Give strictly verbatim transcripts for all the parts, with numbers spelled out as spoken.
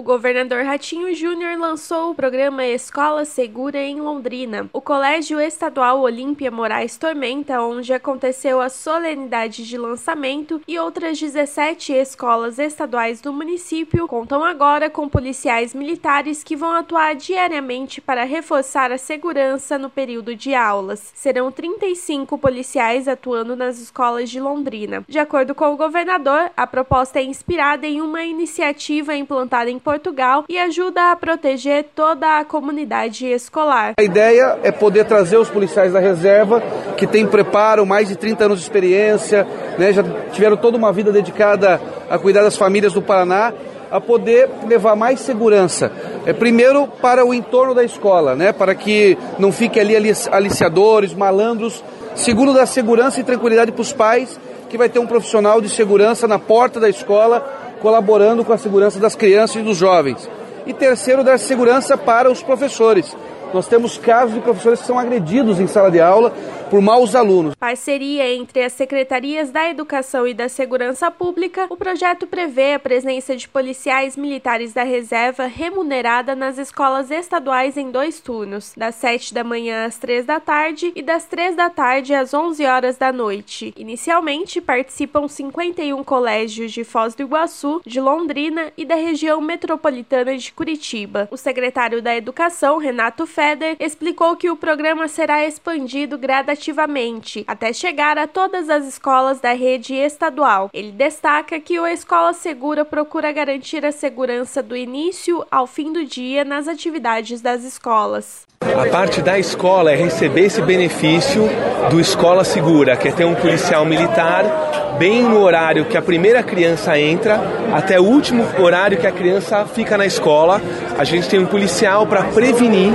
governador Ratinho Júnior lançou o programa Escola Segura em Londrina. O Colégio Estadual Olímpia Moraes Tormenta, onde aconteceu a solenidade de lançamento, e outras dezessete escolas estaduais do município contam agora com policiais militares que vão atuar diariamente para reforçar a segurança no período de aulas. Serão trinta e cinco policiais atuando nas escolas de Londrina. De acordo com o governador, a proposta é inspirada em uma iniciativa implantada em Portugal e ajuda a proteger toda a comunidade escolar. A ideia é poder trazer os policiais da reserva, que têm preparo, mais de trinta anos de experiência, né, já tiveram toda uma vida dedicada a cuidar das famílias do Paraná, a poder levar mais segurança, é, primeiro para o entorno da escola, né, para que não fique ali aliciadores, malandros, segundo dar segurança e tranquilidade para os pais, que vai ter um profissional de segurança na porta da escola, colaborando com a segurança das crianças e dos jovens. E terceiro, dar segurança para os professores. Nós temos casos de professores que são agredidos em sala de aula por maus alunos. Parceria entre as secretarias da Educação e da Segurança Pública, o projeto prevê a presença de policiais militares da reserva remunerada nas escolas estaduais em dois turnos, das sete da manhã às três da tarde e das três da tarde às onze horas da noite. Inicialmente, participam cinquenta e um colégios de Foz do Iguaçu, de Londrina e da região metropolitana de Curitiba. O secretário da Educação, Renato Feder, explicou que o programa será expandido gradativamente até chegar a todas as escolas da rede estadual. Ele destaca que o Escola Segura procura garantir a segurança do início ao fim do dia nas atividades das escolas. A parte da escola é receber esse benefício do Escola Segura, que é ter um policial militar bem no horário que a primeira criança entra, até o último horário que a criança fica na escola. A gente tem um policial para prevenir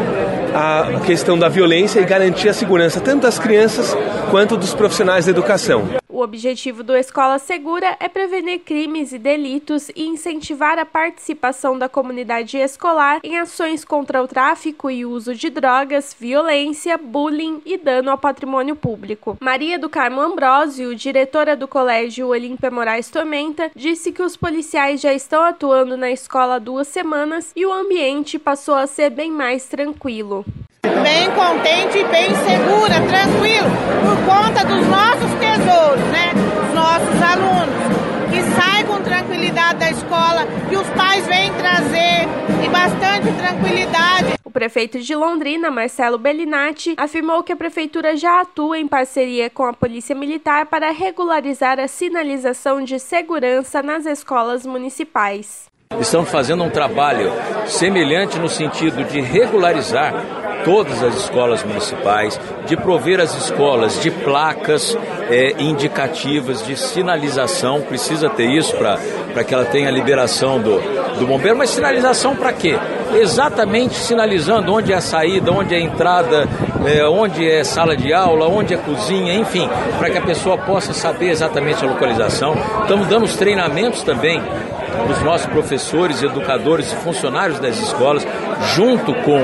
a questão da violência e garantir a segurança tanto das crianças quanto dos profissionais da educação. O objetivo do Escola Segura é prevenir crimes e delitos e incentivar a participação da comunidade escolar em ações contra o tráfico e uso de drogas, violência, bullying e dano ao patrimônio público. Maria do Carmo Ambrósio, diretora do Colégio Olímpia Moraes Tormenta, disse que os policiais já estão atuando na escola há duas semanas e o ambiente passou a ser bem mais tranquilo. Bem contente e bem segura, tranquilo, por conta dos nossos tesouros, né? Os nossos alunos, que saem com tranquilidade da escola, que os pais vêm trazer e bastante tranquilidade. O prefeito de Londrina, Marcelo Bellinati, afirmou que a prefeitura já atua em parceria com a Polícia Militar para regularizar a sinalização de segurança nas escolas municipais. Estamos fazendo um trabalho semelhante no sentido de regularizar todas as escolas municipais, de prover as escolas de placas é, indicativas de sinalização. Precisa ter isso para que ela tenha a liberação do, do bombeiro, mas sinalização para quê? Exatamente sinalizando onde é a saída, onde é a entrada, é, onde é sala de aula, onde é cozinha, enfim, para que a pessoa possa saber exatamente a localização. Estamos dando os treinamentos também para os nossos professores, educadores e funcionários das escolas, junto com,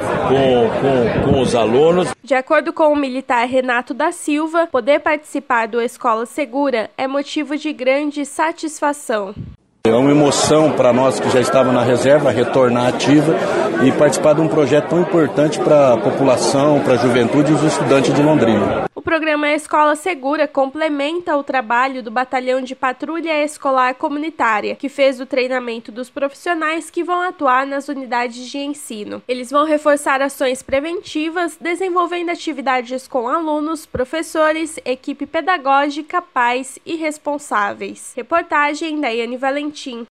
com, com, com os alunos. De acordo com o militar Renato da Silva, poder participar do Escola Segura é motivo de grande satisfação. É uma emoção para nós que já estávamos na reserva, retornar ativa e participar de um projeto tão importante para a população, para a juventude e os estudantes de Londrina. O programa Escola Segura complementa o trabalho do Batalhão de Patrulha Escolar Comunitária, que fez o treinamento dos profissionais que vão atuar nas unidades de ensino. Eles vão reforçar ações preventivas, desenvolvendo atividades com alunos, professores, equipe pedagógica, pais e responsáveis. Reportagem Daiane Valentim.